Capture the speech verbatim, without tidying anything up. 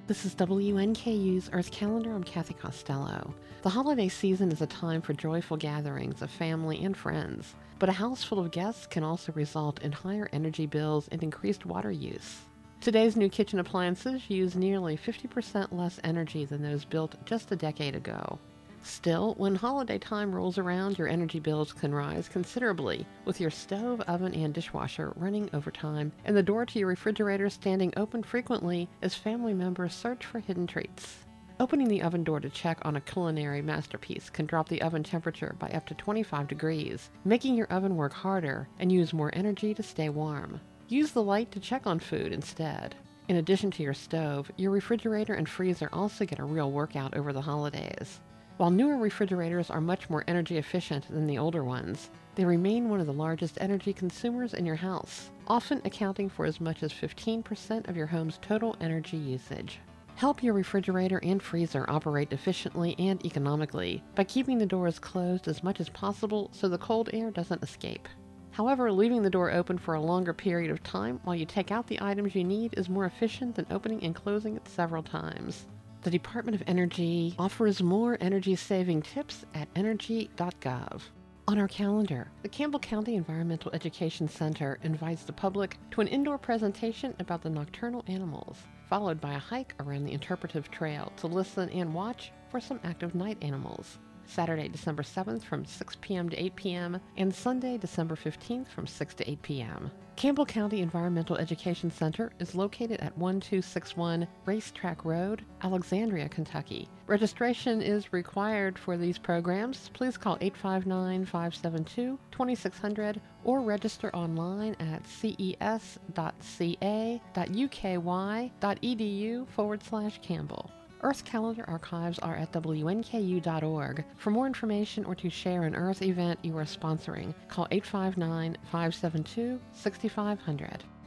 This is W N K U's Earth Calendar. I'm Kathy Costello. The holiday season is a time for joyful gatherings of family and friends, but a house full of guests can also result in higher energy bills and increased water use. Today's new kitchen appliances use nearly fifty percent less energy than those built just a decade ago. Still, when holiday time rolls around, your energy bills can rise considerably, with your stove, oven, and dishwasher running overtime, and the door to your refrigerator standing open frequently as family members search for hidden treats. Opening the oven door to check on a culinary masterpiece can drop the oven temperature by up to twenty-five degrees, making your oven work harder and use more energy to stay warm. Use the light to check on food instead. In addition to your stove, your refrigerator and freezer also get a real workout over the holidays. While newer refrigerators are much more energy efficient than the older ones, they remain one of the largest energy consumers in your house, often accounting for as much as fifteen percent of your home's total energy usage. Help your refrigerator and freezer operate efficiently and economically by keeping the doors closed as much as possible so the cold air doesn't escape. However, leaving the door open for a longer period of time while you take out the items you need is more efficient than opening and closing it several times. The Department of Energy offers more energy-saving tips at energy dot gov. On our calendar, the Campbell County Environmental Education Center invites the public to an indoor presentation about the nocturnal animals, followed by a hike around the interpretive trail to listen and watch for some active night animals. Saturday, December seventh from six p.m. to eight p.m. and Sunday, December fifteenth from six to eight p.m. Campbell County Environmental Education Center is located at one two six one Racetrack Road, Alexandria, Kentucky. Registration is required for these programs. Please call eight five nine, five seven two, two six zero zero or register online at ces.ca.uky.edu forward slash Campbell. Earth Calendar archives are at W N K U dot org. For more information or to share an Earth event you are sponsoring, call eight five nine, five seven two, six five zero zero.